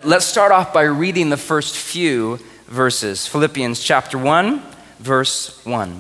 Let's start off by reading the first few verses. Philippians chapter 1, verse 1.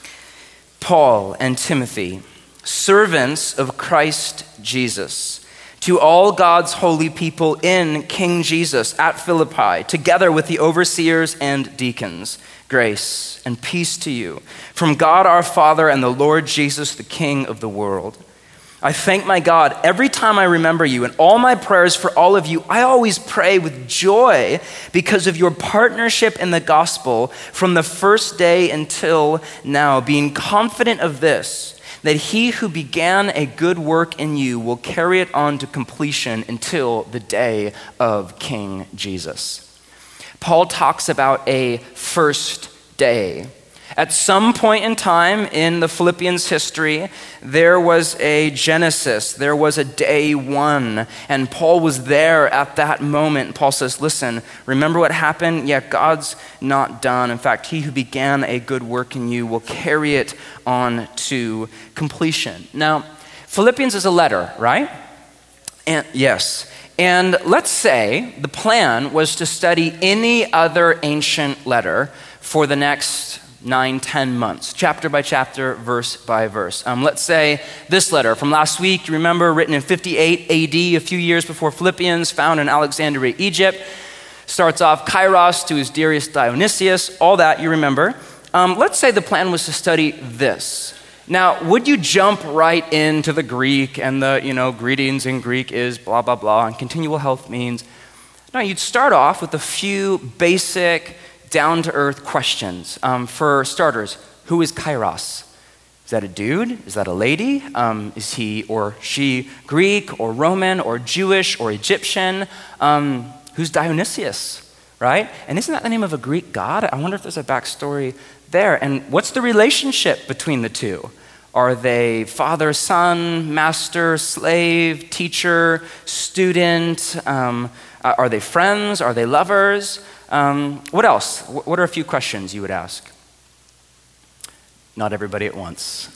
Paul and Timothy, servants of Christ Jesus, to all God's holy people in King Jesus at Philippi, together with the overseers and deacons, grace and peace to you from God our Father and the Lord Jesus, the King of the world. I thank my God every time I remember you. In all my prayers for all of you, I always pray with joy because of your partnership in the gospel from the first day until now, being confident of this, that he who began a good work in you will carry it on to completion until the day of King Jesus. Paul talks about a first day. At some point in time in the Philippians' history, there was a Genesis, there was a day one, and Paul was there at that moment. Paul says, listen, remember what happened? Yeah, God's not done. In fact, he who began a good work in you will carry it on to completion. Now, Philippians is a letter, right? And yes. And let's say the plan was to study any other ancient letter for the next 9-10 months, chapter by chapter, verse by verse. Let's say this letter from last week, you remember, written in 58 AD, a few years before Philippians, found in Alexandria, Egypt, starts off Kairos to his dearest Dionysius, all that you remember. Let's say the plan was to study this. Now, would you jump right into the Greek and the, greetings in Greek is blah, blah, blah, and continual health means? No, you'd start off with a few basic down-to-earth questions. For starters, who is Kairos? Is that a dude? Is that a lady? Is he or she Greek or Roman or Jewish or Egyptian? Who's Dionysius, right? And isn't that the name of a Greek god? I wonder if there's a backstory there. And what's the relationship between the two? Are they father, son, master, slave, teacher, student? Are they friends? Are they lovers? What else? What are a few questions you would ask? Not everybody at once.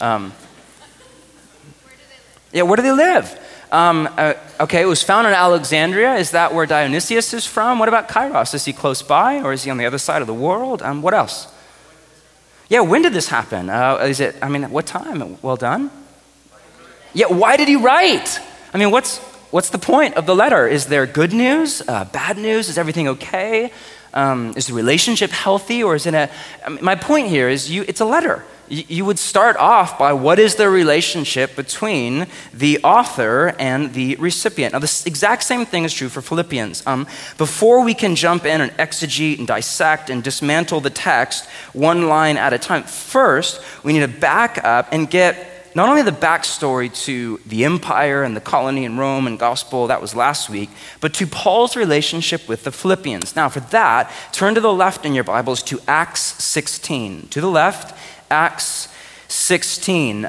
Where do they live? Okay, it was found in Alexandria. Is that where Dionysius is from? What about Kairos? Is he close by, or is he on the other side of the world? What else? Yeah, when did this happen? What time? Well done. Yeah, why did he write? What's the point of the letter? Is there good news? Bad news? Is everything okay? Is the relationship healthy, or is it my point here is it's a letter. You would start off by what is the relationship between the author and the recipient. Now, the exact same thing is true for Philippians. Before we can jump in and exegete and dissect and dismantle the text one line at a time, first, we need to back up and get not only the backstory to the empire and the colony in Rome and gospel, that was last week, but to Paul's relationship with the Philippians. Now, for that, turn to the left in your Bibles to Acts 16. To the left, Acts 16.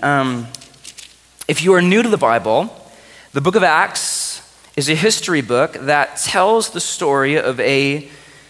If you are new to the Bible, the book of Acts is a history book that tells the story of a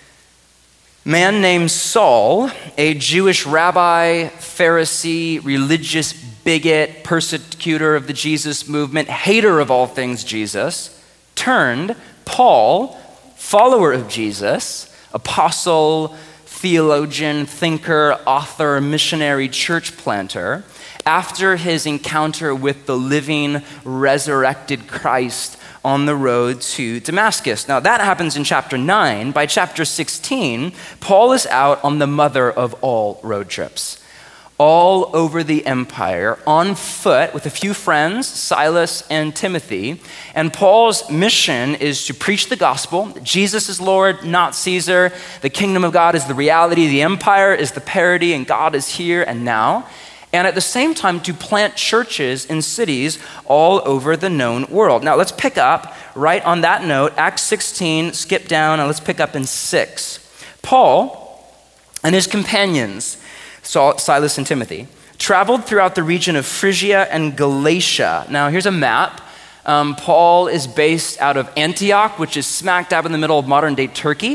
man named Saul, a Jewish rabbi, Pharisee, religious bigot, persecutor of the Jesus movement, hater of all things Jesus, turned Paul, follower of Jesus, apostle, theologian, thinker, author, missionary, church planter, after his encounter with the living, resurrected Christ on the road to Damascus. Now, that happens in chapter 9. By chapter 16, Paul is out on the mother of all road trips, all over the empire, on foot with a few friends, Silas and Timothy. And Paul's mission is to preach the gospel. Jesus is Lord, not Caesar. The kingdom of God is the reality. The empire is the parody, and God is here and now. And at the same time, to plant churches in cities all over the known world. Now, let's pick up right on that note, Acts 16, skip down, and let's pick up in 6. Paul and his companions, Silas and Timothy, traveled throughout the region of Phrygia and Galatia. Now, here's a map. Paul is based out of Antioch, which is smack dab in the middle of modern-day Turkey.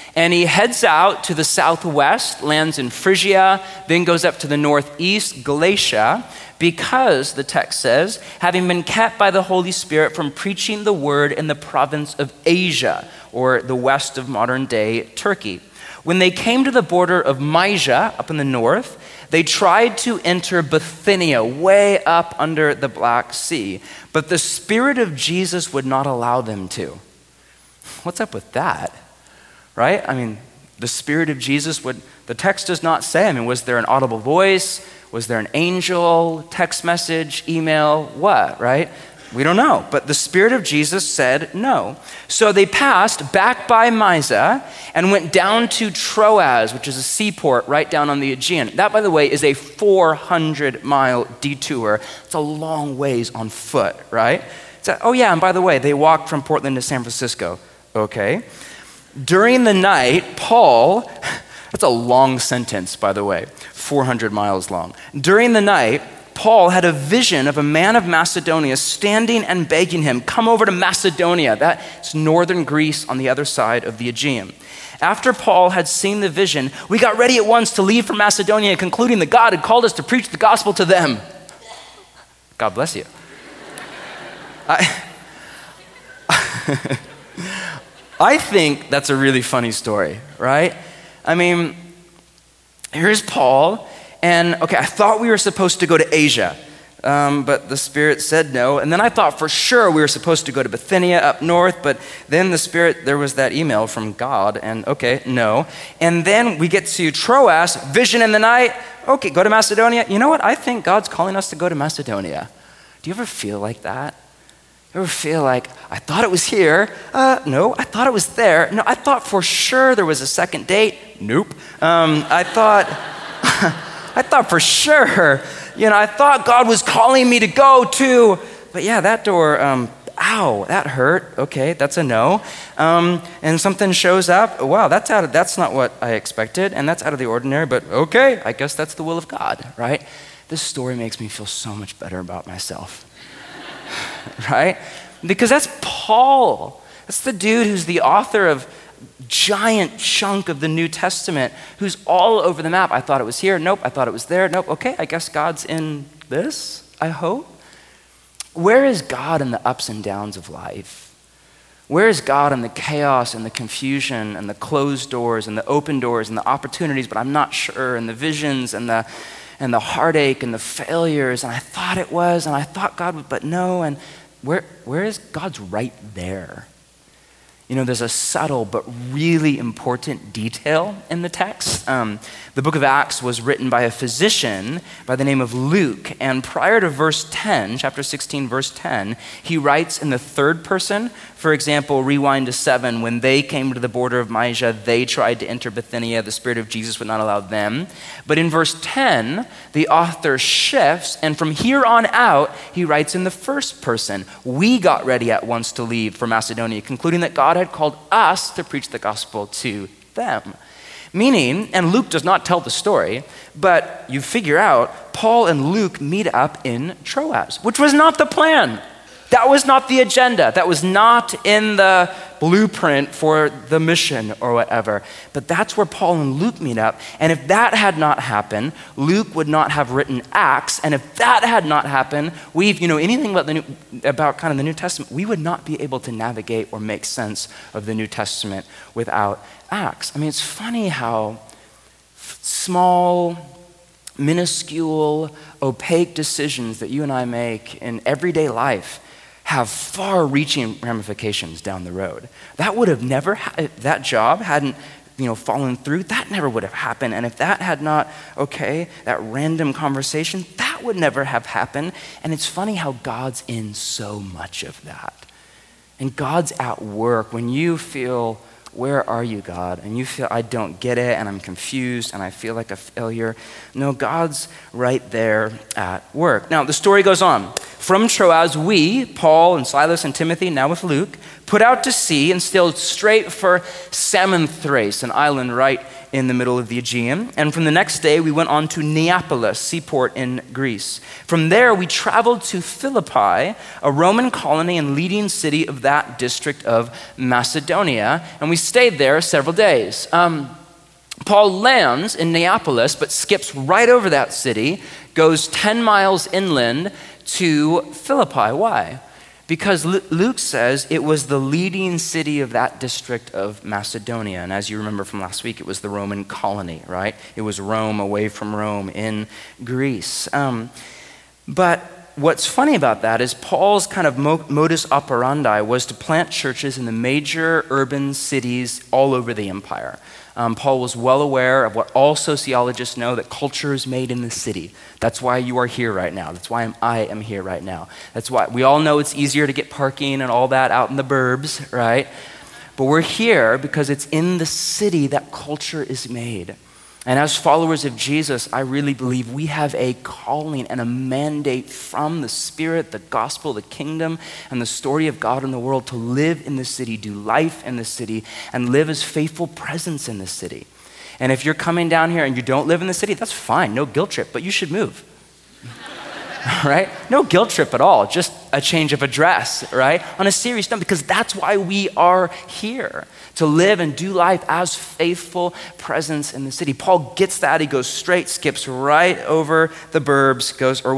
And he heads out to the southwest, lands in Phrygia, then goes up to the northeast, Galatia, because, the text says, having been kept by the Holy Spirit from preaching the word in the province of Asia, or the west of modern-day Turkey. When they came to the border of Mysia, up in the north, they tried to enter Bithynia, way up under the Black Sea, but the Spirit of Jesus would not allow them to. What's up with that? Right? I mean, the Spirit of Jesus would, the text does not say. I mean, was there an audible voice? Was there an angel, text message, email, what, right? We don't know, but the Spirit of Jesus said no. So they passed back by Mysia and went down to Troas, which is a seaport right down on the Aegean. That, by the way, is a 400-mile detour. It's a long ways on foot, right? Oh yeah, and by the way, they walked from Portland to San Francisco. Okay. During the night, Paul, that's a long sentence, by the way, 400 miles long. During the night, Paul had a vision of a man of Macedonia standing and begging him, come over to Macedonia. That's northern Greece on the other side of the Aegean. After Paul had seen the vision, we got ready at once to leave for Macedonia, concluding that God had called us to preach the gospel to them. God bless you. I think that's a really funny story, right? I mean, here's Paul, and okay, I thought we were supposed to go to Asia, but the Spirit said no. And then I thought for sure we were supposed to go to Bithynia up north, but then the Spirit, there was that email from God, and okay, no. And then we get to Troas, vision in the night, okay, go to Macedonia. You know what? I think God's calling us to go to Macedonia. Do you ever feel like that? You ever feel like, I thought it was here. No, I thought it was there. No, I thought for sure there was a second date. Nope. I thought for sure, I thought God was calling me to go to, but yeah, that door, ow, that hurt. Okay, that's a no. And something shows up. Wow, that's not what I expected, and that's out of the ordinary, but okay, I guess that's the will of God, right? This story makes me feel so much better about myself. Right? Because that's Paul. That's the dude who's the author of giant chunk of the New Testament, who's all over the map. I thought it was here. Nope. I thought it was there. Nope. Okay, I guess God's in this, I hope. Where is God in the ups and downs of life? Where is God in the chaos and the confusion and the closed doors and the open doors and the opportunities, but I'm not sure, and the visions and the heartache and the failures, and I thought it was, and I thought God would, but no, and where is God's right there? There's a subtle but really important detail in the text. The book of Acts was written by a physician by the name of Luke, and prior to verse 10, chapter 16, verse 10, he writes in the third person. For example, rewind to 7, when they came to the border of Mysia, they tried to enter Bithynia. The Spirit of Jesus would not allow them. But in verse 10, the author shifts, and from here on out, he writes in the first person. We got ready at once to leave for Macedonia, concluding that God had called us to preach the gospel to them. Meaning, and Luke does not tell the story, but you figure out Paul and Luke meet up in Troas, which was not the plan. That was not the agenda. That was not in the blueprint for the mission or whatever. But that's where Paul and Luke meet up. And if that had not happened, Luke would not have written Acts. And if that had not happened, anything about kind of the New Testament, we would not be able to navigate or make sense of the New Testament without Acts. I mean, it's funny how small, minuscule, opaque decisions that you and I make in everyday life have far-reaching ramifications down the road. That would have never, that job hadn't, fallen through, that never would have happened. And if that had not, that random conversation, that would never have happened. And it's funny how God's in so much of that. And God's at work when you feel, where are you, God? And you feel, I don't get it, and I'm confused, and I feel like a failure. No, God's right there at work. Now, the story goes on. From Troas, we, Paul and Silas and Timothy, now with Luke, put out to sea and sailed straight for Samothrace, an island right in the middle of the Aegean. And from the next day, we went on to Neapolis, seaport in Greece. From there, we traveled to Philippi, a Roman colony and leading city of that district of Macedonia, and we stayed there several days. Paul lands in Neapolis, but skips right over that city, goes 10 miles inland to Philippi. Why? Because Luke says it was the leading city of that district of Macedonia. And as you remember from last week, it was the Roman colony, right? It was Rome away from Rome in Greece. But what's funny about that is Paul's kind of modus operandi was to plant churches in the major urban cities all over the empire. Paul was well aware of what all sociologists know, that culture is made in the city. That's why you are here right now. That's why I am here right now. That's why we all know it's easier to get parking and all that out in the burbs, right? But we're here because it's in the city that culture is made. And as followers of Jesus, I really believe we have a calling and a mandate from the Spirit, the gospel, the kingdom, and the story of God in the world to live in the city, do life in the city, and live as faithful presence in the city. And if you're coming down here and you don't live in the city, that's fine, no guilt trip, but you should move. Right? No guilt trip at all, just a change of address, right? On a serious note, because that's why we are here, to live and do life as faithful presence in the city. Paul gets that, he goes straight, skips right over the burbs,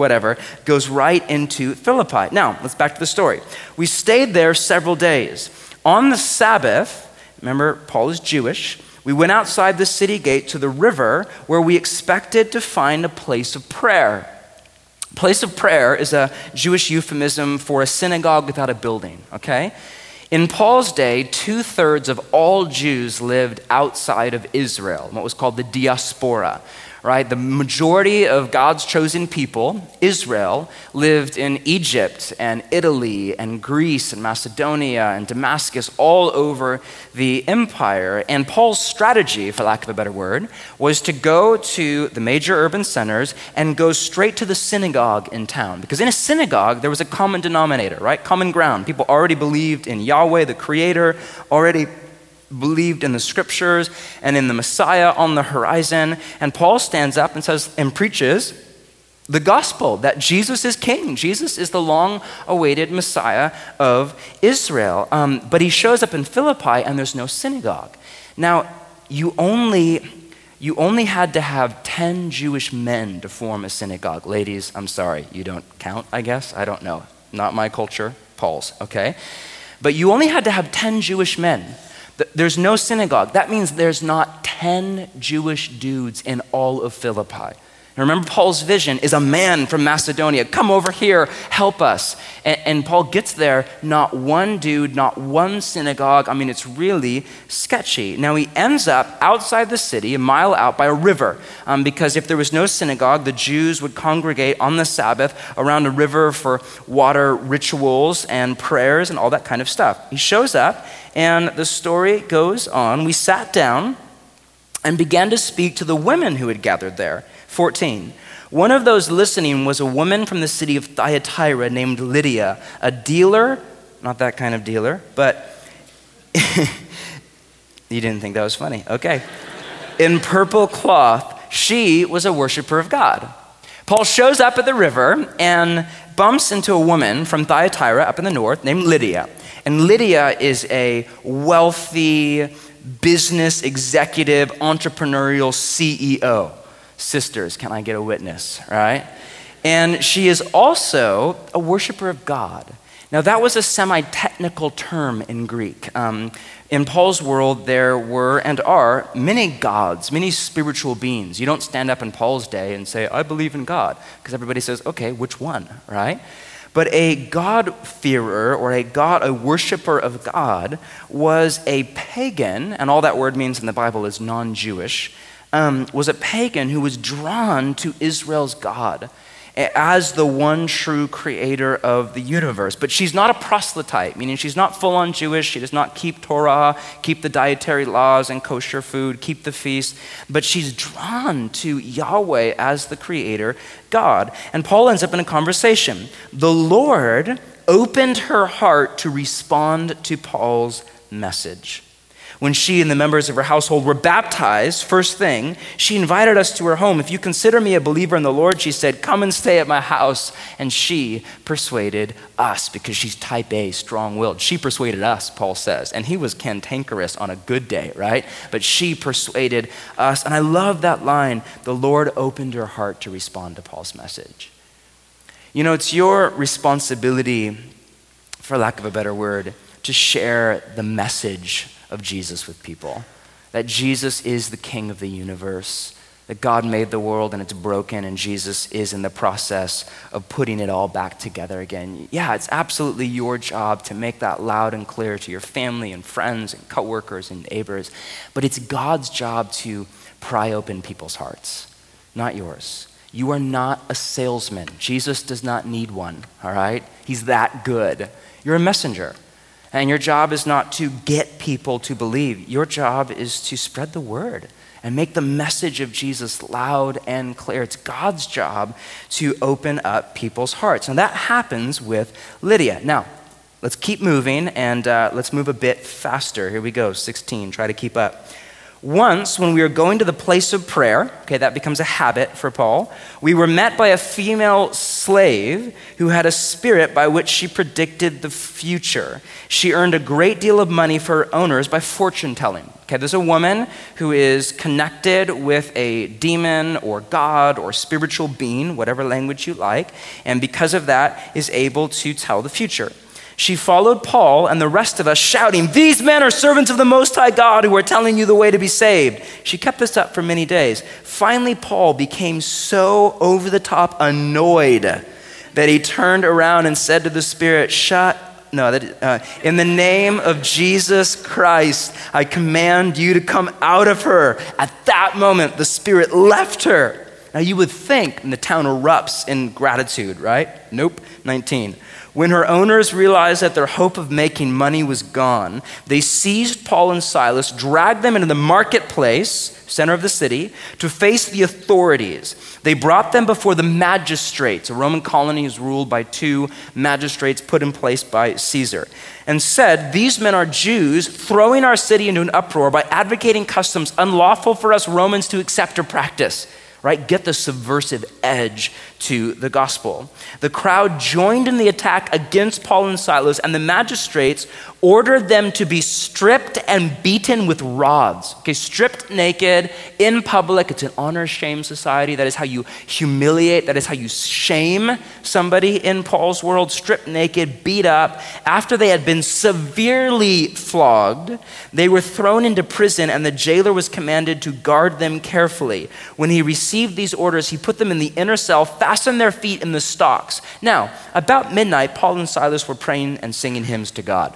goes right into Philippi. Now, let's back to the story. We stayed there several days. On the Sabbath, remember, Paul is Jewish, we went outside the city gate to the river where we expected to find a place of prayer. Place of prayer is a Jewish euphemism for a synagogue without a building, okay? In Paul's day, 2/3 of all Jews lived outside of Israel, what was called the diaspora, right? The majority of God's chosen people, Israel, lived in Egypt and Italy and Greece and Macedonia and Damascus, all over the empire. And Paul's strategy, for lack of a better word, was to go to the major urban centers and go straight to the synagogue in town. Because in a synagogue, there was a common denominator, right? Common ground. People already believed in Yahweh, the Creator, already believed in the scriptures and in the Messiah on the horizon. And Paul stands up and says and preaches the gospel that Jesus is king. Jesus is the long-awaited Messiah of Israel. But he shows up in Philippi and there's no synagogue. Now, you only had to have 10 Jewish men to form a synagogue. Ladies, I'm sorry, you don't count, I guess? I don't know. Not my culture, Paul's, okay? But you only had to have 10 Jewish men. There's no synagogue. That means there's not 10 Jewish dudes in all of Philippi. And remember, Paul's vision is a man from Macedonia. Come over here, help us. And Paul gets there, not one dude, not one synagogue. I mean, it's really sketchy. Now, he ends up outside the city, a mile out by a river, because if there was no synagogue, the Jews would congregate on the Sabbath around a river for water rituals and prayers and all that kind of stuff. He shows up, and the story goes on. We sat down and began to speak to the women who had gathered there. 14. One of those listening was a woman from the city of Thyatira named Lydia, a dealer, not that kind of dealer, but you didn't think that was funny. Okay. In purple cloth, she was a worshiper of God. Paul shows up at the river and bumps into a woman from Thyatira up in the north named Lydia. And Lydia is a wealthy business executive, entrepreneurial CEO. Sisters, can I get a witness, right? And she is also a worshiper of God. Now, that was a semi-technical term in Greek. In Paul's world, there were and are many gods, many spiritual beings. You don't stand up in Paul's day and say, I believe in God, because everybody says, okay, which one, right? But a God-fearer or a worshiper of God was a pagan, and all that word means in the Bible is non-Jewish, was a pagan who was drawn to Israel's God as the one true creator of the universe. But she's not a proselyte, meaning she's not full-on Jewish. She does not keep Torah, keep the dietary laws and kosher food, keep the feast. But she's drawn to Yahweh as the creator God. And Paul ends up in a conversation. The Lord opened her heart to respond to Paul's message. When she and the members of her household were baptized, first thing, she invited us to her home. If you consider me a believer in the Lord, she said, come and stay at my house. And she persuaded us because she's type A, strong-willed. She persuaded us, Paul says. And he was cantankerous on a good day, right? But she persuaded us. And I love that line, the Lord opened her heart to respond to Paul's message. You know, it's your responsibility, for lack of a better word, to share the message of Jesus with people. That Jesus is the King of the universe, that God made the world and it's broken and Jesus is in the process of putting it all back together again. Yeah, it's absolutely your job to make that loud and clear to your family and friends and coworkers and neighbors, but it's God's job to pry open people's hearts, not yours. You are not a salesman. Jesus does not need one, all right? He's that good. You're a messenger. And your job is not to get people to believe. Your job is to spread the word and make the message of Jesus loud and clear. It's God's job to open up people's hearts. And that happens with Lydia. Now, let's keep moving and let's move a bit faster. Here we go, 16, try to keep up. Once, when we were going to the place of prayer, okay, that becomes a habit for Paul, we were met by a female slave who had a spirit by which she predicted the future. She earned a great deal of money for her owners by fortune telling. Okay, there's a woman who is connected with a demon or God or spiritual being, whatever language you like, and because of that is able to tell the future. She followed Paul and the rest of us shouting, these men are servants of the Most High God who are telling you the way to be saved. She kept this up for many days. Finally, Paul became so over the top annoyed that he turned around and said to the spirit, in the name of Jesus Christ, I command you to come out of her. At that moment, the spirit left her. Now you would think, and the town erupts in gratitude, right? Nope, 19. When her owners realized that their hope of making money was gone, they seized Paul and Silas, dragged them into the marketplace, center of the city, to face the authorities. They brought them before the magistrates. A Roman colony is ruled by 2 magistrates put in place by Caesar, and said, these men are Jews throwing our city into an uproar by advocating customs unlawful for us Romans to accept or practice. Right? Get the subversive edge to the gospel. The crowd joined in the attack against Paul and Silas, and the magistrates ordered them to be stripped and beaten with rods. Okay, stripped naked in public. It's an honor-shame society. That is how you humiliate. That is how you shame somebody in Paul's world. Stripped naked, beat up. After they had been severely flogged, they were thrown into prison, and the jailer was commanded to guard them carefully. When he received these orders, he put them in the inner cell, fastened their feet in the stocks. Now, about midnight, Paul and Silas were praying and singing hymns to God.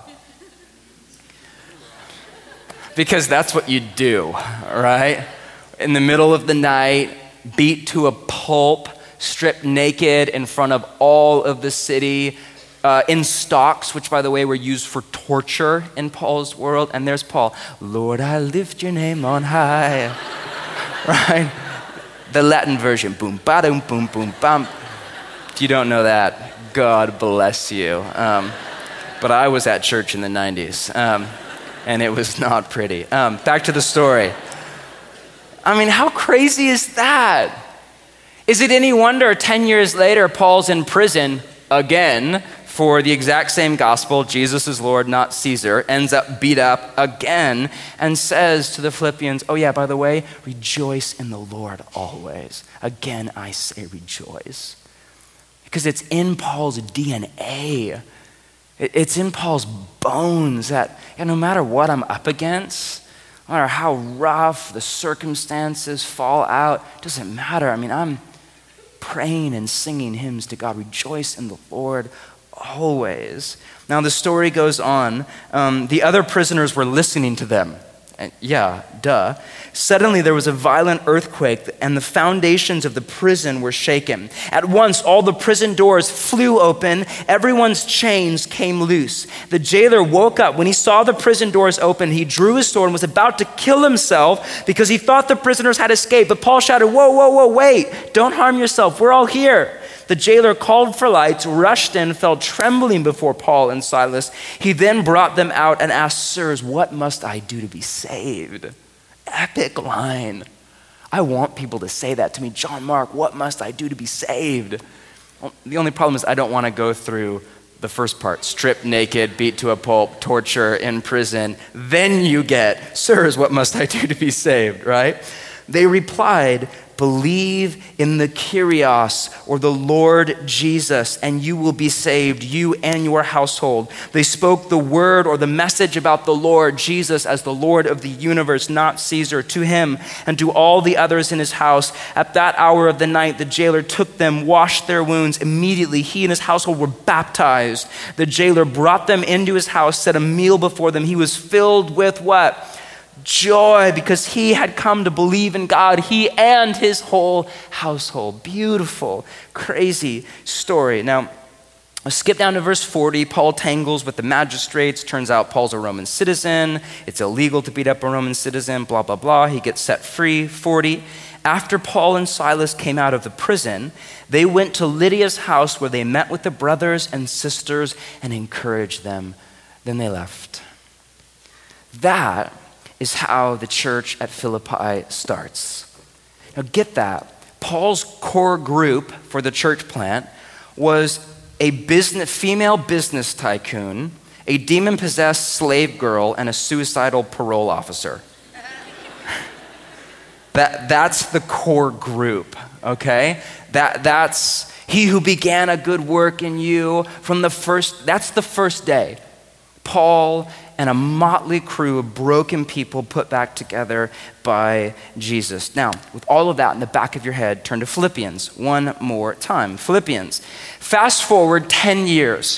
Because that's what you do, right? In the middle of the night, beat to a pulp, stripped naked in front of all of the city, in stocks, which by the way were used for torture in Paul's world. And there's Paul, Lord, I lift your name on high, right? The Latin version, boom, ba-dum, boom, boom, bam. If you don't know that, God bless you. But I was at church in the 90s. And it was not pretty. Back to the story. I mean, how crazy is that? Is it any wonder 10 years later, Paul's in prison again for the exact same gospel, Jesus is Lord, not Caesar, ends up beat up again and says to the Philippians, oh yeah, by the way, rejoice in the Lord always. Again, I say rejoice. Because it's in Paul's DNA. It's in Paul's bones that no matter what I'm up against, no matter how rough the circumstances fall out, it doesn't matter. I mean, I'm praying and singing hymns to God. Rejoice in the Lord always. Now the story goes on. The other prisoners were listening to them. And yeah, duh. Suddenly there was a violent earthquake and the foundations of the prison were shaken. At once all the prison doors flew open. Everyone's chains came loose. The jailer woke up. When he saw the prison doors open, he drew his sword and was about to kill himself because he thought the prisoners had escaped. But Paul shouted, whoa, wait, don't harm yourself. We're all here. The jailer called for lights, rushed in, fell trembling before Paul and Silas. He then brought them out and asked, "Sirs, what must I do to be saved?" Epic line. I want people to say that to me. "John Mark, what must I do to be saved?" Well, the only problem is I don't want to go through the first part: stripped naked, beat to a pulp, torture, in prison. Then you get, "Sirs, what must I do to be saved?" Right? They replied, "Believe in the Kyrios, or the Lord Jesus, and you will be saved, you and your household." They spoke the word or the message about the Lord Jesus as the Lord of the universe, not Caesar, to him and to all the others in his house. At that hour of the night, the jailer took them, washed their wounds. Immediately, he and his household were baptized. The jailer brought them into his house, set a meal before them. He was filled with what? Joy, because he had come to believe in God, he and his whole household. Beautiful, crazy story. Now, let's skip down to verse 40. Paul tangles with the magistrates. Turns out Paul's a Roman citizen. It's illegal to beat up a Roman citizen, blah, blah, blah. He gets set free. 40. After Paul and Silas came out of the prison, they went to Lydia's house where they met with the brothers and sisters and encouraged them. Then they left. That is how the church at Philippi starts. Now get that. Paul's core group for the church plant was a female business tycoon, a demon-possessed slave girl, and a suicidal parole officer. That's the core group, okay? That's he who began a good work in you that's the first day. Paul and a motley crew of broken people put back together by Jesus. Now, with all of that in the back of your head, turn to Philippians one more time. Philippians. Fast forward 10 years.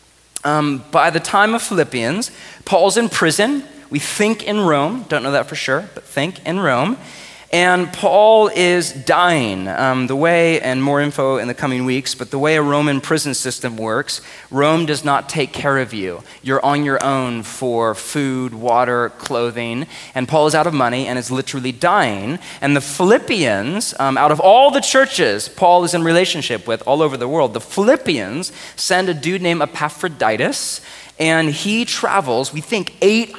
By the time of Philippians, Paul's in prison. We think in Rome. Don't know that for sure, but think in Rome. And Paul is dying. The way, and more info in the coming weeks, but the way a Roman prison system works, Rome does not take care of you. You're on your own for food, water, clothing, and Paul is out of money and is literally dying. And the Philippians, out of all the churches Paul is in relationship with all over the world, the Philippians send a dude named Epaphroditus, and he travels, we think,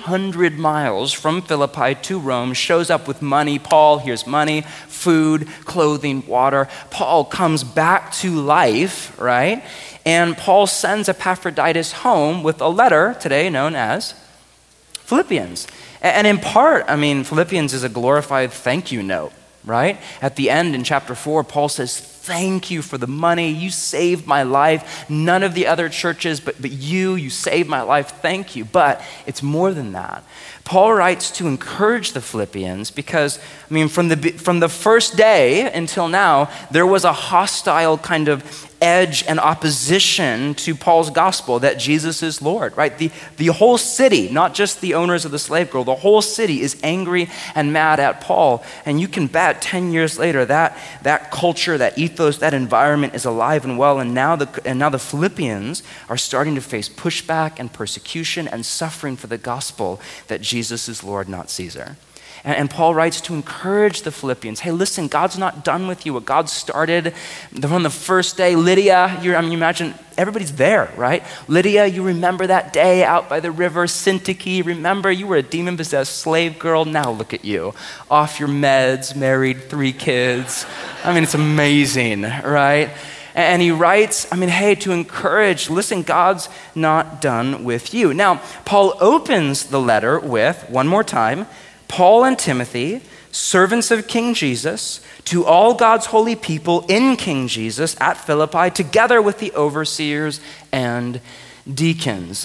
800 miles from Philippi to Rome, shows up with money. Paul, here's money, food, clothing, water. Paul comes back to life, right? And Paul sends Epaphroditus home with a letter today known as Philippians. And in part, Philippians is a glorified thank you note, right? At the end in chapter 4, Paul says, "Thank you for the money. You saved my life. None of the other churches, but you saved my life. Thank you." But it's more than that. Paul writes to encourage the Philippians because, from the first day until now, there was a hostile kind of edge and opposition to Paul's gospel that Jesus is Lord, right? The whole city, not just the owners of the slave girl, the whole city is angry and mad at Paul. And you can bet 10 years later that culture, that ethos, that environment is alive and well. And now the Philippians are starting to face pushback and persecution and suffering for the gospel that Jesus is Lord, not Caesar. And Paul writes to encourage the Philippians. Hey, listen, God's not done with you. What God started from the first day. Lydia, you imagine everybody's there, right? Lydia, you remember that day out by the river, Syntyche. Remember, you were a demon-possessed slave girl. Now look at you, off your meds, married, 3 kids. It's amazing, right? And he writes, hey, to encourage, listen, God's not done with you. Now, Paul opens the letter with, one more time, Paul and Timothy, servants of King Jesus, to all God's holy people in King Jesus at Philippi, together with the overseers and deacons.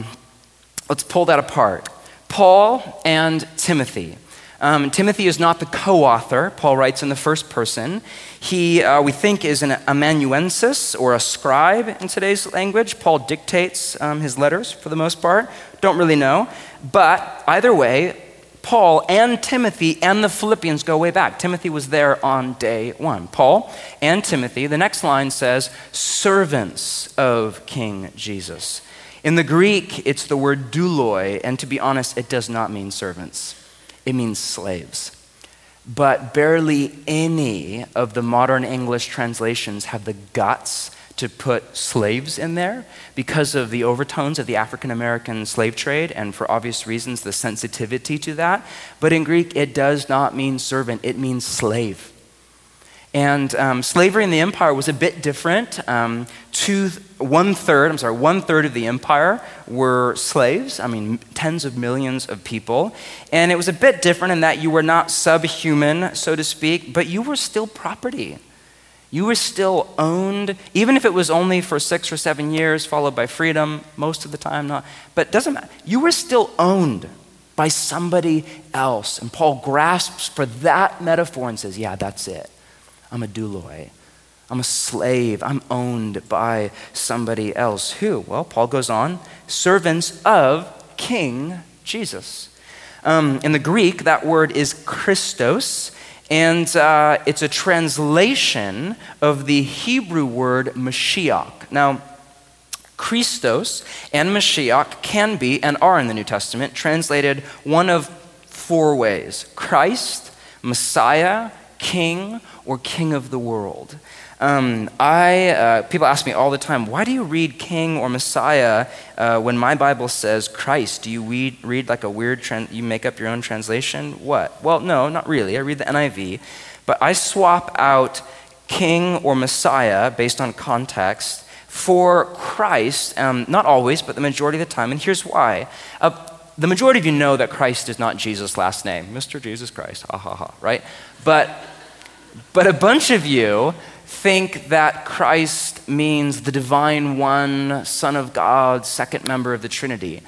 Let's pull that apart. Paul and Timothy. Timothy is not the co-author. Paul writes in the first person. He, we think, is an amanuensis or a scribe in today's language. Paul dictates his letters for the most part. Don't really know. But either way, Paul and Timothy and the Philippians go way back. Timothy was there on day one. Paul and Timothy, the next line says, servants of King Jesus. In the Greek, it's the word douloi, and to be honest, it does not mean servants. It means slaves. but barely any of the modern English translations have the guts to put slaves in there because of the overtones of the African American slave trade and for obvious reasons the sensitivity to that. But in Greek, it does not mean servant, it means slave. And slavery in the empire was a bit different. One third of the empire were slaves. I mean, tens of millions of people. And it was a bit different in that you were not subhuman, so to speak, but you were still property. You were still owned, even if it was only for 6 or 7 years, followed by freedom, most of the time not. But it doesn't matter. You were still owned by somebody else. And Paul grasps for that metaphor and says, yeah, that's it. I'm a douloi. I'm a slave. I'm owned by somebody else. Who? Well, Paul goes on, servants of King Jesus. In the Greek, that word is Christos, and it's a translation of the Hebrew word Mashiach. Now, Christos and Mashiach can be, and are in the New Testament, translated one of 4 ways: Christ, Messiah, King, or King of the world. People ask me all the time, why do you read King or Messiah when my Bible says Christ? Do you read like a weird, you make up your own translation? What? Well, no, not really. I read the NIV, but I swap out King or Messiah based on context for Christ, not always, but the majority of the time, and here's why. The majority of you know that Christ is not Jesus' last name. Mr. Jesus Christ, ha ha ha, right? But a bunch of you think that Christ means the divine one, Son of God, second member of the Trinity.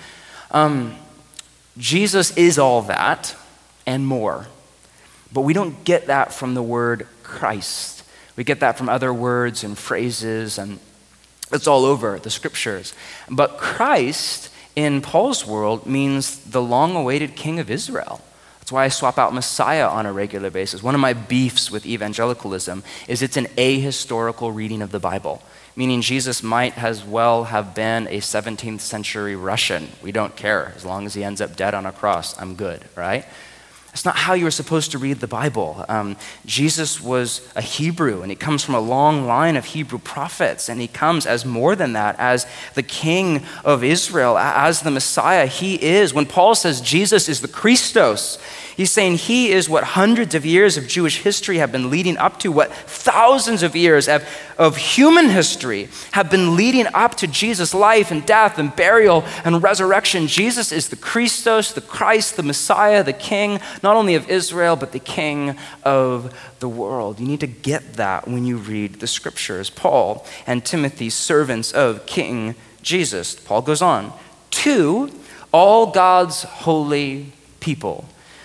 Jesus is all that and more. But we don't get that from the word Christ. We get that from other words and phrases, and it's all over the scriptures. But Christ, in Paul's world, means the long-awaited King of Israel. That's why I swap out Messiah on a regular basis. One of my beefs with evangelicalism is it's an ahistorical reading of the Bible, meaning Jesus might as well have been a 17th century Russian. We don't care. As long as he ends up dead on a cross, I'm good, right? That's not how you were supposed to read the Bible. Jesus was a Hebrew, and he comes from a long line of Hebrew prophets, and he comes as more than that, as the King of Israel, as the Messiah. He is, when Paul says Jesus is the Christos, he's saying he is what hundreds of years of Jewish history have been leading up to, what thousands of years of human history have been leading up to Jesus' life and death and burial and resurrection. Jesus is the Christos, the Christ, the Messiah, the King, not only of Israel, but the King of the world. You need to get that when you read the scriptures. Paul and Timothy, servants of King Jesus. Paul goes on, to all God's holy people.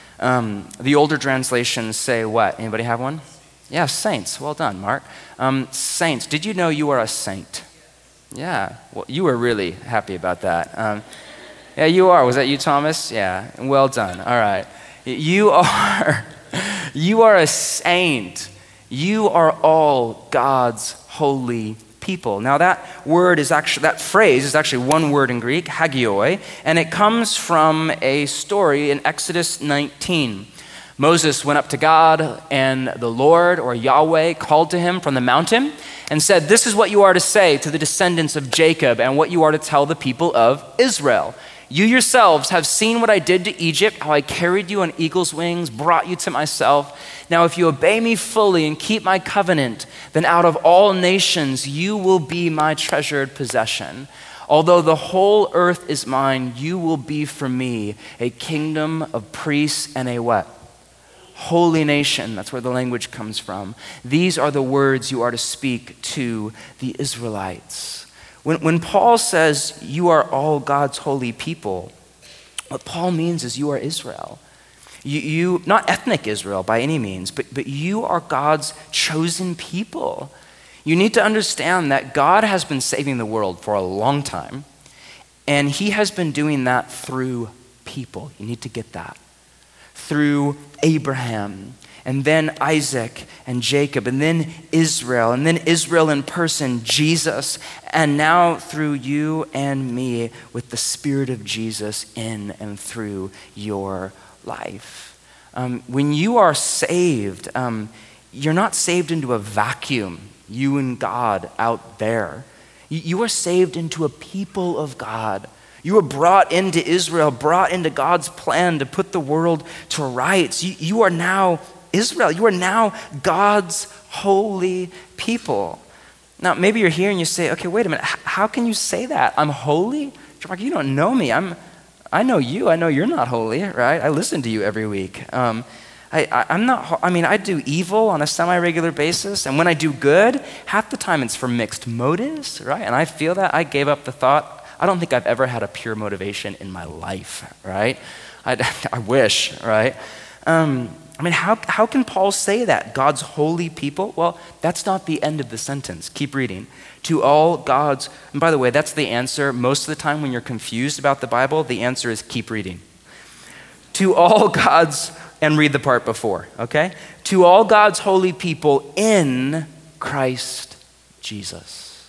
The older translations say what? Anybody have one? Yeah, saints. Well done, Mark. Saints. Did you know you are a saint? Yeah. Well, you were really happy about that. Yeah, you are. Was that you, Thomas? Yeah. Well done. All right. You are a saint. You are all God's holy people. Now that phrase is actually one word in Greek, hagioi, and it comes from a story in Exodus 19. Moses went up to God, and the Lord, or Yahweh, called to him from the mountain and said, "This is what you are to say to the descendants of Jacob and what you are to tell the people of Israel. You yourselves have seen what I did to Egypt, how I carried you on eagle's wings, brought you to myself. Now if you obey me fully and keep my covenant, then out of all nations you will be my treasured possession. Although the whole earth is mine, you will be for me a kingdom of priests and a what? Holy nation." That's where the language comes from. These are the words you are to speak to the Israelites. When Paul says you are all God's holy people, what Paul means is you are Israel. You not ethnic Israel by any means, but you are God's chosen people. You need to understand that God has been saving the world for a long time, and he has been doing that through people. You need to get that. Through Abraham, and then Isaac and Jacob, and then Israel in person, Jesus, and now through you and me with the Spirit of Jesus in and through your life. When you are saved, you're not saved into a vacuum, you and God out there. You are saved into a people of God. You were brought into Israel, brought into God's plan to put the world to rights. You are now Israel. You are now God's holy people. Now, maybe you're here and you say, okay, wait a minute. How can you say that? I'm holy? Mark, you don't know me. I know you. I know you're not holy, right? I listen to you every week. I do evil on a semi-regular basis, and when I do good, half the time it's for mixed motives, right? And I feel that. I gave up the thought. I don't think I've ever had a pure motivation in my life, right? I wish, right? How can Paul say that? God's holy people? Well, that's not the end of the sentence. Keep reading. To all God's, and by the way, that's the answer. Most of the time when you're confused about the Bible, the answer is keep reading. To all God's, and read the part before, okay? To all God's holy people in Christ Jesus.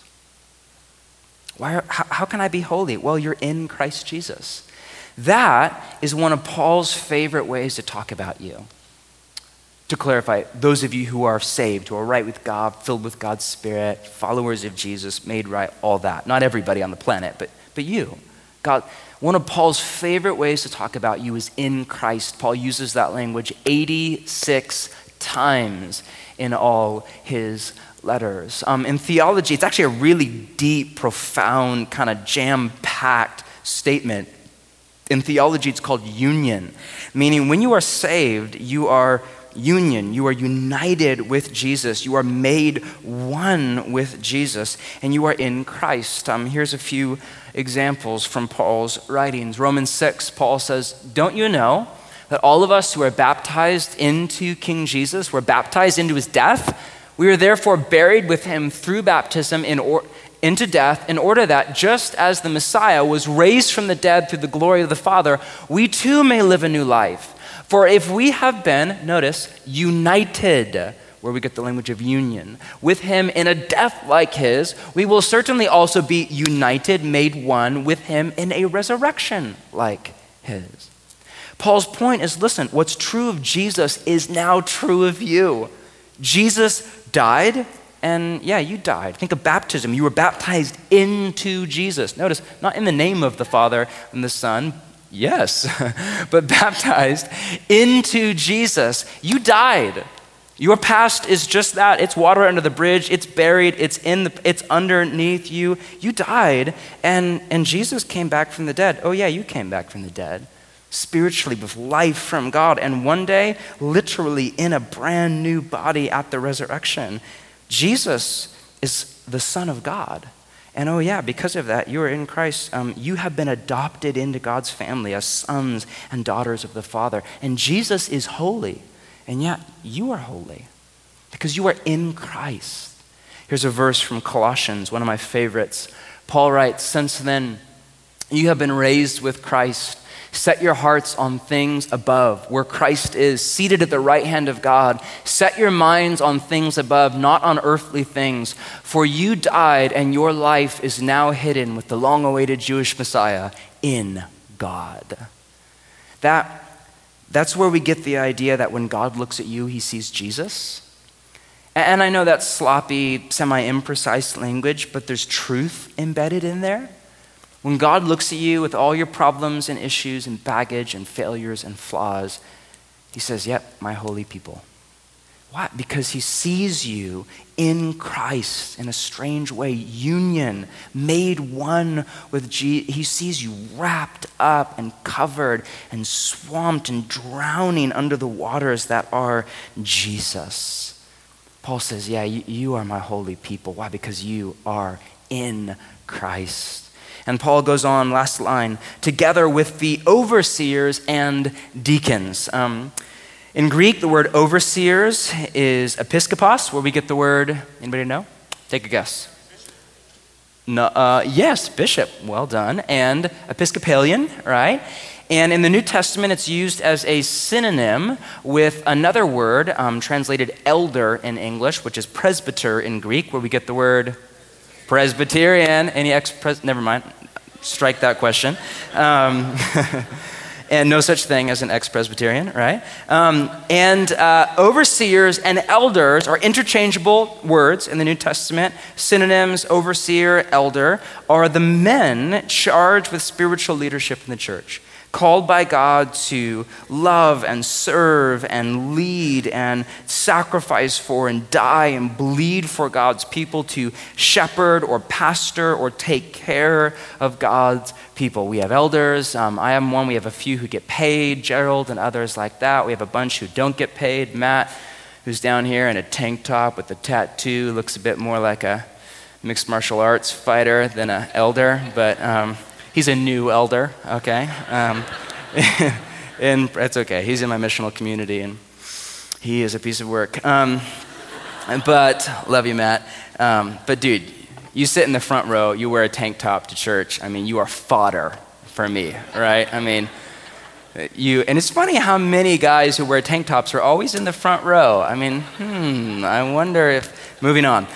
How can I be holy? Well, you're in Christ Jesus. That is one of Paul's favorite ways to talk about you. To clarify, those of you who are saved, who are right with God, filled with God's Spirit, followers of Jesus, made right, all that. Not everybody on the planet, but you. God, one of Paul's favorite ways to talk about you is in Christ. Paul uses that language 86 times in all his letters. In theology, it's actually a really deep, profound, kind of jam-packed statement. In theology, it's called union, meaning when you are saved, you are union. You are united with Jesus. You are made one with Jesus, and you are in Christ. Here's a few examples from Paul's writings. Romans 6, Paul says, don't you know that all of us who are baptized into King Jesus were baptized into his death? We are therefore buried with him through baptism into death, in order that just as the Messiah was raised from the dead through the glory of the Father, we too may live a new life. For if we have been, notice, united, where we get the language of union, with him in a death like his, we will certainly also be united, made one with him in a resurrection like his. Paul's point is, listen, what's true of Jesus is now true of you. Jesus died, and yeah, you died. Think of baptism. You were baptized into Jesus. Notice, not in the name of the Father and the Son, yes, but baptized into Jesus. You died. Your past is just that. It's water under the bridge. It's buried. It's underneath you. You died, and Jesus came back from the dead. Oh yeah, you came back from the dead, spiritually with life from God, and one day, literally in a brand new body at the resurrection. Jesus is the Son of God. And oh yeah, because of that, you are in Christ. You have been adopted into God's family as sons and daughters of the Father. And Jesus is holy, and yet you are holy because you are in Christ. Here's a verse from Colossians, one of my favorites. Paul writes, since then you have been raised with Christ. Set your hearts on things above, where Christ is, seated at the right hand of God. Set your minds on things above, not on earthly things. For you died, and your life is now hidden with the long-awaited Jewish Messiah in God. That's where we get the idea that when God looks at you, he sees Jesus. And I know that's sloppy, semi-imprecise language, but there's truth embedded in there. When God looks at you with all your problems and issues and baggage and failures and flaws, he says, yep, my holy people. Why? Because he sees you in Christ in a strange way, union, made one with Jesus. He sees you wrapped up and covered and swamped and drowning under the waters that are Jesus. Paul says, yeah, you are my holy people. Why? Because you are in Christ. And Paul goes on, last line, together with the overseers and deacons. In Greek, the word overseers is episkopos, where we get the word, anybody know? Take a guess. No, yes, bishop, well done. And Episcopalian, right? And in the New Testament, it's used as a synonym with another word, translated elder in English, which is presbyter in Greek, where we get the word Presbyterian. Any never mind, strike that question. And and no such thing as an ex-Presbyterian, right? And overseers and elders are interchangeable words in the New Testament. Synonyms, overseer, elder, are the men charged with spiritual leadership in the church, called by God to love and serve and lead and sacrifice for and die and bleed for God's people, to shepherd or pastor or take care of God's people. We have elders. I am one. We have a few who get paid, Gerald and others like that. We have a bunch who don't get paid. Matt, who's down here in a tank top with a tattoo, looks a bit more like a mixed martial arts fighter than an elder, but he's a new elder, okay? And that's okay. He's in my missional community, and he is a piece of work. But, love you, Matt. But dude, you sit in the front row, you wear a tank top to church. I mean, you are fodder for me, right? I mean, and it's funny how many guys who wear tank tops are always in the front row. I mean, I wonder if, moving on.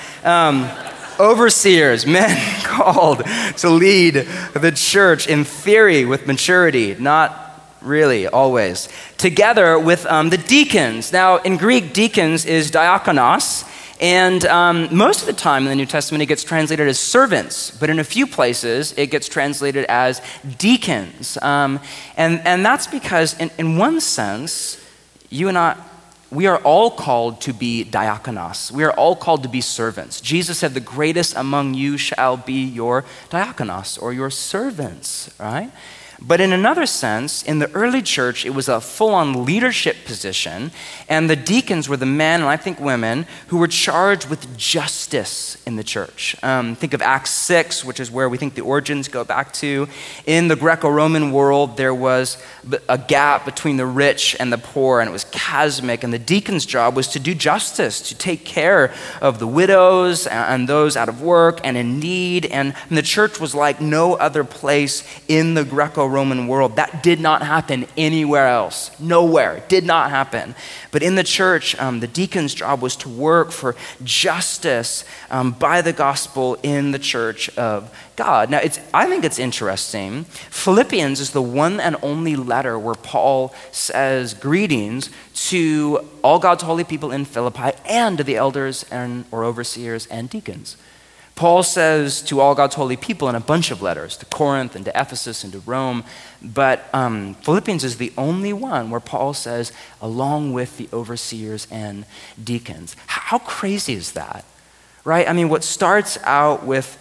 Overseers, men called to lead the church in theory with maturity, not really always. Together with the deacons. Now, in Greek, deacons is diakonos, and most of the time in the New Testament it gets translated as servants, but in a few places it gets translated as deacons. And that's because in one sense, you and I, we are all called to be diakonos. We are all called to be servants. Jesus said, the greatest among you shall be your diakonos, or your servants, right? But in another sense, in the early church, it was a full-on leadership position, and the deacons were the men, and I think women, who were charged with justice in the church. Think of Acts 6, which is where we think the origins go back to. In the Greco-Roman world, there was a gap between the rich and the poor, and it was chasmic, and the deacon's job was to do justice, to take care of the widows and those out of work and in need, and the church was like no other place in the Greco-Roman world. That did not happen anywhere else. Nowhere. It did not happen. But in the church, the deacon's job was to work for justice by the gospel in the church of God. Now, I think it's interesting. Philippians is the one and only letter where Paul says greetings to all God's holy people in Philippi and to the elders or overseers and deacons. Paul says to all God's holy people in a bunch of letters, to Corinth and to Ephesus and to Rome, but Philippians is the only one where Paul says, along with the overseers and deacons. How crazy is that, right? I mean, what starts out with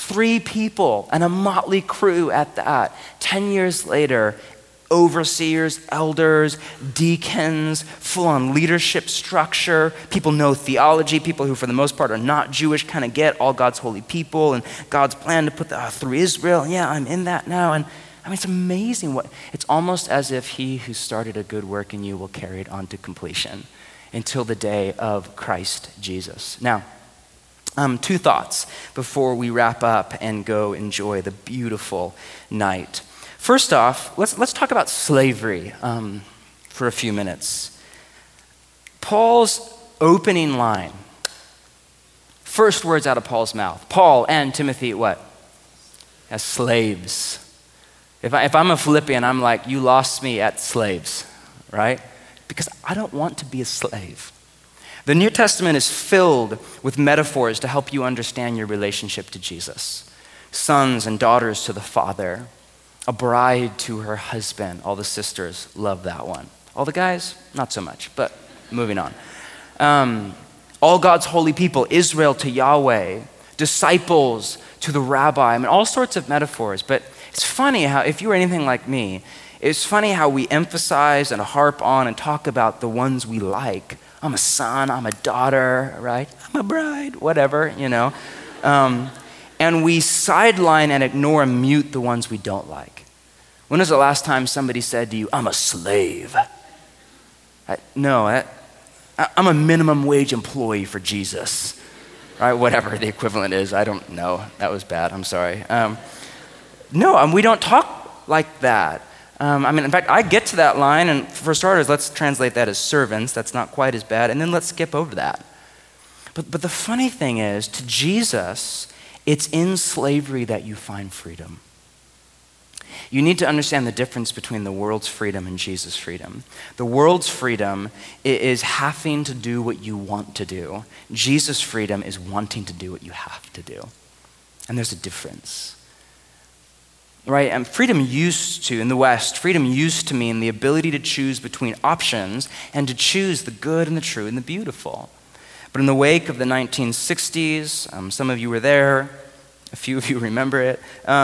3 people and a motley crew at that, 10 years later, overseers, elders, deacons, full-on leadership structure. People know theology. People who, for the most part, are not Jewish kind of get all God's holy people and God's plan to put through Israel. Yeah, I'm in that now. And I mean, it's amazing. It's almost as if he who started a good work in you will carry it on to completion until the day of Christ Jesus. Now, 2 thoughts before we wrap up and go enjoy the beautiful night. First off, let's talk about slavery for a few minutes. Paul's opening line, first words out of Paul's mouth, Paul and Timothy, what? As slaves. If I'm a Philippian, I'm like, you lost me at slaves, right? Because I don't want to be a slave. The New Testament is filled with metaphors to help you understand your relationship to Jesus. Sons and daughters to the Father, a bride to her husband. All the sisters love that one. All the guys, not so much, but moving on. All God's holy people, Israel to Yahweh, disciples to the rabbi. I mean, all sorts of metaphors. But it's funny how, if you were anything like me, it's funny how we emphasize and harp on and talk about the ones we like. I'm a son, I'm a daughter, right? I'm a bride, whatever, you know. And we sideline and ignore and mute the ones we don't like. When was the last time somebody said to you, I'm a slave? I'm a minimum wage employee for Jesus. Right? Whatever the equivalent is, I don't know. That was bad, I'm sorry. We don't talk like that. In fact, I get to that line, and for starters, let's translate that as servants. That's not quite as bad, and then let's skip over that. But the funny thing is, to Jesus, it's in slavery that you find freedom. You need to understand the difference between the world's freedom and Jesus' freedom. The world's freedom is having to do what you want to do. Jesus' freedom is wanting to do what you have to do. And there's a difference. Right? And freedom used to, in the West, freedom used to mean the ability to choose between options and to choose the good and the true and the beautiful. But in the wake of the 1960s, some of you were there, a few of you remember it.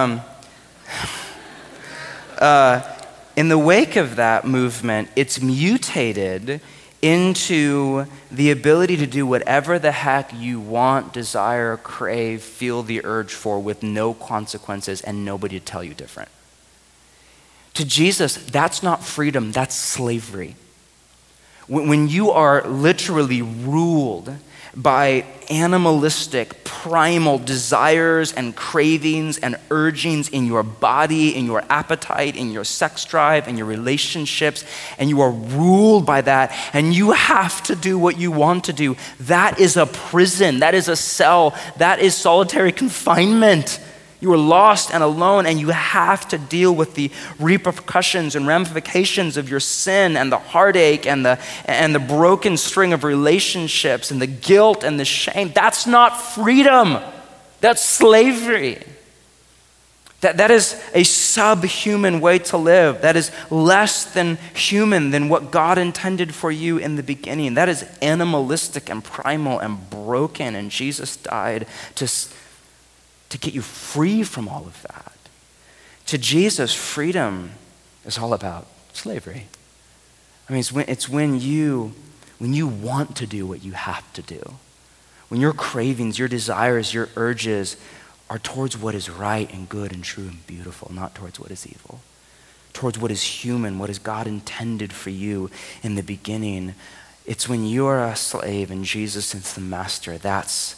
In the wake of that movement, it's mutated into the ability to do whatever the heck you want, desire, crave, feel the urge for with no consequences and nobody to tell you different. To Jesus, that's not freedom, that's slavery. When you are literally ruled by animalistic, primal desires and cravings and urgings in your body, in your appetite, in your sex drive, in your relationships, and you are ruled by that, and you have to do what you want to do. That is a prison. That is a cell. That is solitary confinement. You are lost and alone, and you have to deal with the repercussions and ramifications of your sin and the heartache and the broken string of relationships and the guilt and the shame. That's not freedom. That's slavery. That is a subhuman way to live. That is less than human than what God intended for you in the beginning. That is animalistic and primal and broken, and Jesus died to get you free from all of that. To Jesus, freedom is all about slavery. I mean, it's when you want to do what you have to do. When your cravings, your desires, your urges are towards what is right and good and true and beautiful, not towards what is evil. Towards what is human, what is God intended for you in the beginning. It's when you are a slave and Jesus is the master. That's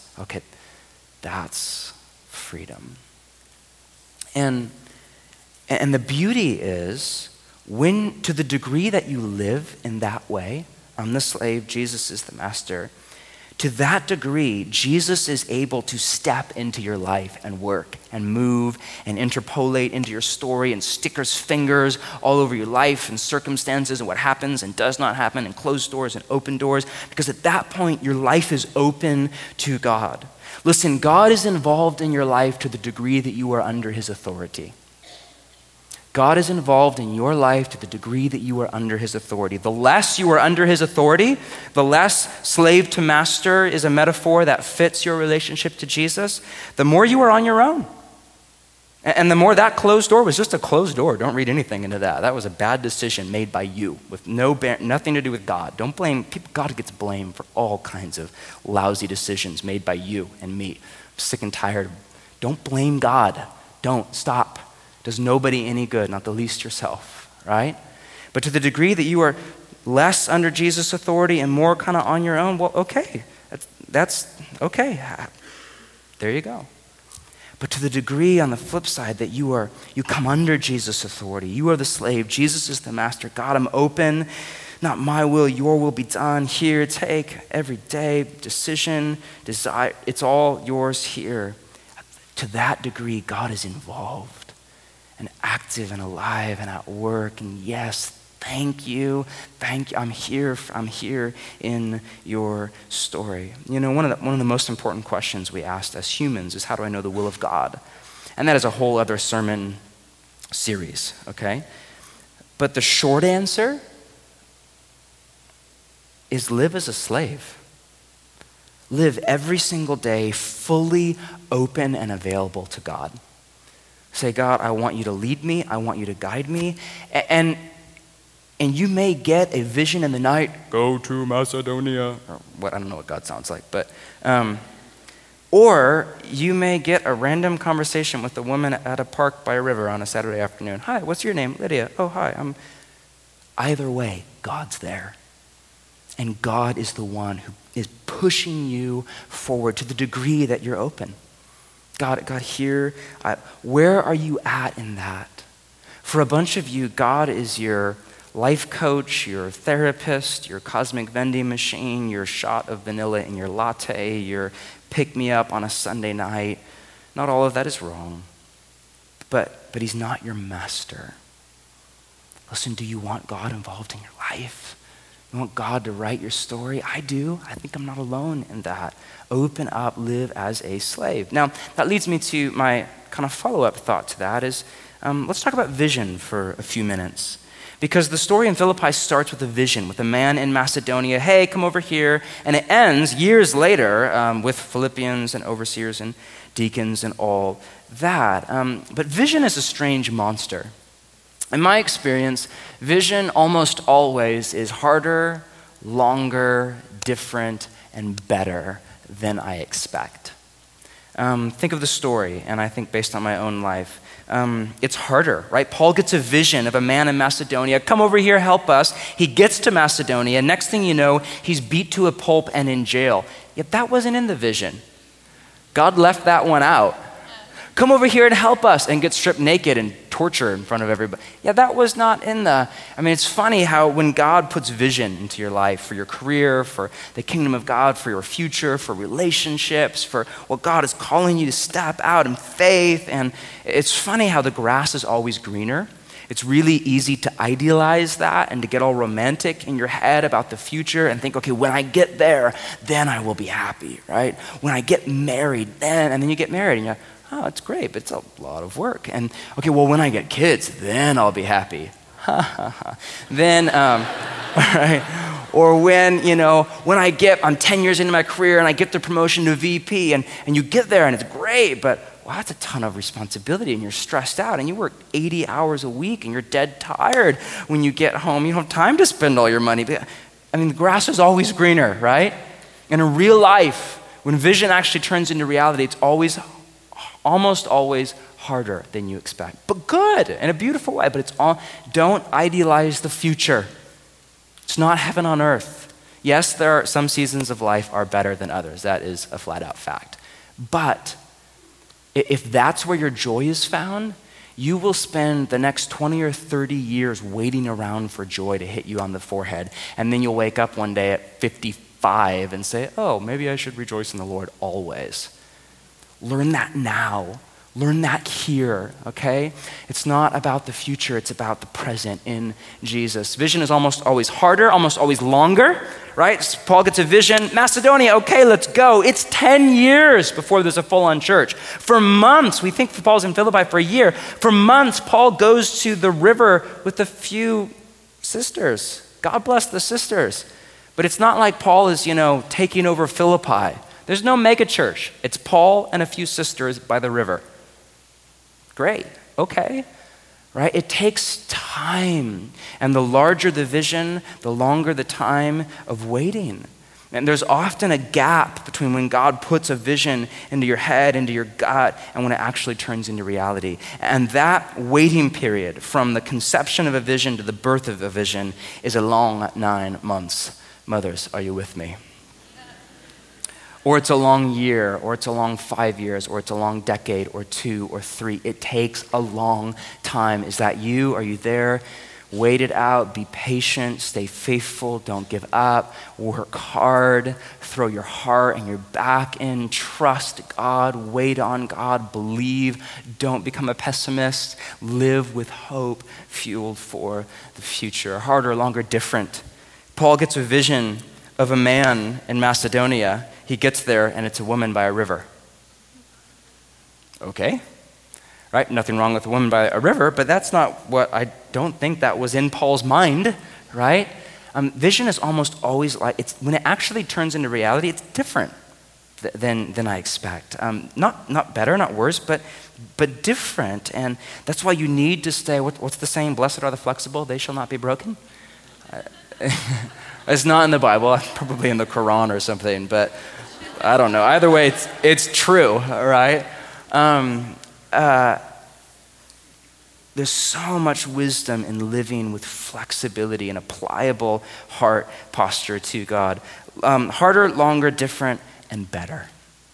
freedom. And the beauty is, when to the degree that you live in that way, I'm the slave, Jesus is the master, to that degree, Jesus is able to step into your life and work and move and interpolate into your story and stick his fingers all over your life and circumstances and what happens and does not happen and closed doors and open doors, because at that point, your life is open to God. Listen, God is involved in your life to the degree that you are under his authority. God is involved in your life to the degree that you are under his authority. The less you are under his authority, the less slave to master is a metaphor that fits your relationship to Jesus, the more you are on your own. And the more that closed door was just a closed door. Don't read anything into that. That was a bad decision made by you with nothing to do with God. Don't blame people. God gets blamed for all kinds of lousy decisions made by you and me. I'm sick and tired. Don't blame God. Don't. Stop. Does nobody any good, not the least yourself, right? But to the degree that you are less under Jesus' authority and more kind of on your own, well, okay. That's okay. There you go. But to the degree on the flip side that you come under Jesus' authority, you are the slave, Jesus is the master. God, I'm open. Not my will, your will be done. Here, take every day, decision, desire. It's all yours here. To that degree, God is involved and active and alive and at work. And yes, thank you. I'm here in your story. You know, one of the most important questions we ask as humans is, how do I know the will of God? And that is a whole other sermon series, okay? But the short answer is live as a slave. Live every single day fully open and available to God. Say, God, I want you to lead me. I want you to guide me. And you may get a vision in the night, go to Macedonia, or what, I don't know what God sounds like, but, or you may get a random conversation with a woman at a park by a river on a Saturday afternoon. Hi, what's your name? Lydia. Oh, hi. Either way, God's there. And God is the one who is pushing you forward to the degree that you're open. God, here, where are you at in that? For a bunch of you, God is your life coach, your therapist, your cosmic vending machine, your shot of vanilla in your latte, your pick-me-up on a Sunday night. Not all of that is wrong. But but he's not your master. Listen, do you want God involved in your life? You want God to write your story? I do. I think I'm not alone in that. Open up, live as a slave. Now, that leads me to my kind of follow-up thought to that is, let's talk about vision for a few minutes. Because the story in Philippi starts with a vision, with a man in Macedonia, hey, come over here. And it ends years later with Philippians and overseers and deacons and all that. But vision is a strange monster. In my experience, vision almost always is harder, longer, different, and better than I expect. Think of the story, and I think based on my own life, it's harder, right? Paul gets a vision of a man in Macedonia. Come over here, help us. He gets to Macedonia. Next thing you know, he's beat to a pulp and in jail. Yet that wasn't in the vision. God left that one out. Come over here and help us, and get stripped naked and tortured in front of everybody. Yeah, that was not in the, it's funny how when God puts vision into your life for your career, for the kingdom of God, for your future, for relationships, for what God is calling you to step out in faith, and it's funny how the grass is always greener. It's really easy to idealize that and to get all romantic in your head about the future and think, okay, when I get there, then I will be happy, right? When I get married, and then you get married and you're, oh, it's great, but it's a lot of work. And okay, well, when I get kids, then I'll be happy. Then, right? Or when I'm 10 years into my career and I get the promotion to VP and you get there and it's great, but wow, that's a ton of responsibility and you're stressed out and you work 80 hours a week and you're dead tired when you get home. You don't have time to spend all your money. But, the grass is always greener, right? And in real life, when vision actually turns into reality, it's almost always harder than you expect, but good in a beautiful way. But don't idealize the future. It's not heaven on earth. Yes, there are some seasons of life are better than others. That is a flat out fact. But if that's where your joy is found, you will spend the next 20 or 30 years waiting around for joy to hit you on the forehead. And then you'll wake up one day at 55 and say, oh, maybe I should rejoice in the Lord always. Learn that now. Learn that here, okay? It's not about the future, it's about the present in Jesus. Vision is almost always harder, almost always longer, right? So Paul gets a vision, Macedonia, okay, let's go. It's 10 years before there's a full-on church. For months, we think Paul's in Philippi for a year. For months, Paul goes to the river with a few sisters. God bless the sisters. But it's not like Paul is, taking over Philippi. There's no mega church. It's Paul and a few sisters by the river. Great, okay, right? It takes time. And the larger the vision, the longer the time of waiting. And there's often a gap between when God puts a vision into your head, into your gut, and when it actually turns into reality. And that waiting period from the conception of a vision to the birth of a vision is a long 9 months. Mothers, are you with me? Or it's a long year, or it's a long 5 years, or it's a long decade, or 2 or 3. It takes a long time. Is that you? Are you there? Wait it out, be patient, stay faithful, don't give up, work hard, throw your heart and your back in, trust God, wait on God, believe, don't become a pessimist, live with hope, fueled for the future. Harder, longer, different. Paul gets a vision of a man in Macedonia. He gets there and it's a woman by a river. Okay, right? Nothing wrong with a woman by a river, but that's not what, I don't think that was in Paul's mind, right? Vision is almost always like, when it actually turns into reality, it's different than I expect. Not better, not worse, but different. And that's why you need to stay, what's the saying? Blessed are the flexible, they shall not be broken. It's not in the Bible, probably in the Quran or something, but I don't know. Either way, it's true, right? There's so much wisdom in living with flexibility and a pliable heart posture to God. Harder, longer, different, and better.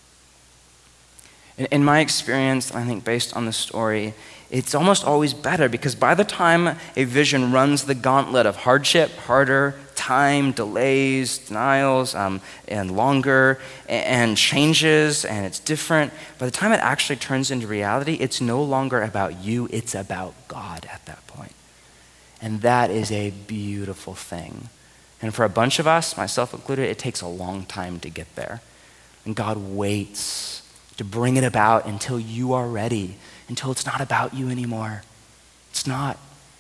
In my experience, I think based on the story, it's almost always better because by the time a vision runs the gauntlet of hardship, harder, time, delays, denials, and longer, and changes, and it's different. By the time it actually turns into reality, it's no longer about you, it's about God at that point. And that is a beautiful thing. And for a bunch of us, myself included, it takes a long time to get there. And God waits to bring it about until you are ready, until it's not about you anymore. It's not.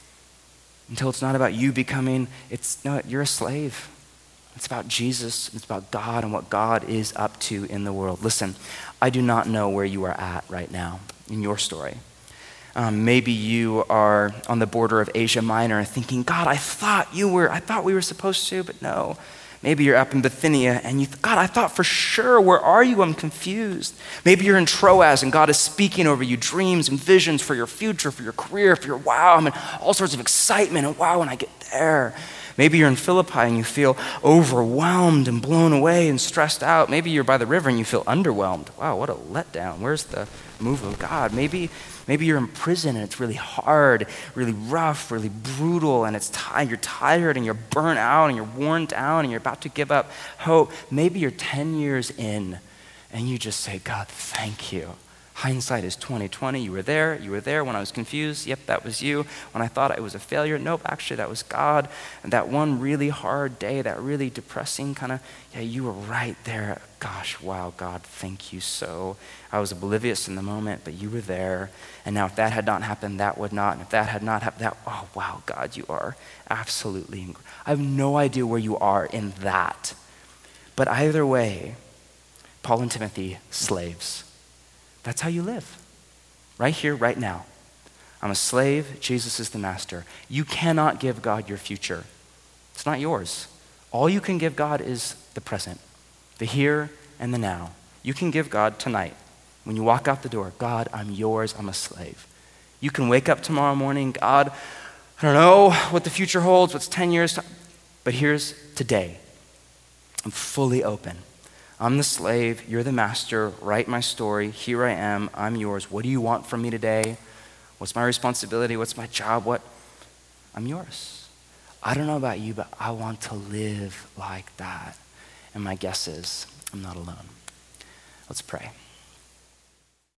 Until it's not about you becoming, you're a slave. It's about Jesus, it's about God and what God is up to in the world. Listen, I do not know where you are at right now in your story. Maybe you are on the border of Asia Minor thinking, God, I thought we were supposed to, but no. Maybe you're up in Bithynia and God, I thought for sure, where are you? I'm confused. Maybe you're in Troas and God is speaking over you dreams and visions for your future, for your career, for your wow, and all sorts of excitement and wow when I get there. Maybe you're in Philippi and you feel overwhelmed and blown away and stressed out. Maybe you're by the river and you feel underwhelmed. Wow, what a letdown. Where's the move of God? Maybe you're in prison and it's really hard, really rough, really brutal, and you're tired and you're burnt out and you're worn down and you're about to give up hope. Maybe you're 10 years in and you just say, God, thank you. Hindsight is 20/20. You were there when I was confused. Yep, that was you. When I thought it was a failure, nope, actually that was God. And that one really hard day, that really depressing you were right there. Gosh, wow, God, thank you so. I was oblivious in the moment, but you were there. And now if that had not happened, that would not. And if that had not happened, oh, wow, God, you are absolutely, I have no idea where you are in that. But either way, Paul and Timothy, slaves. That's how you live. Right here, right now. I'm a slave, Jesus is the master. You cannot give God your future. It's not yours. All you can give God is the present, the here and the now. You can give God tonight. When you walk out the door, God, I'm yours, I'm a slave. You can wake up tomorrow morning, God, I don't know what the future holds, what's 10 years, but here's today. I'm fully open. I'm the slave, you're the master, write my story, here I am, I'm yours. What do you want from me today? What's my responsibility? What's my job? I'm yours. I don't know about you, but I want to live like that. And my guess is I'm not alone. Let's pray.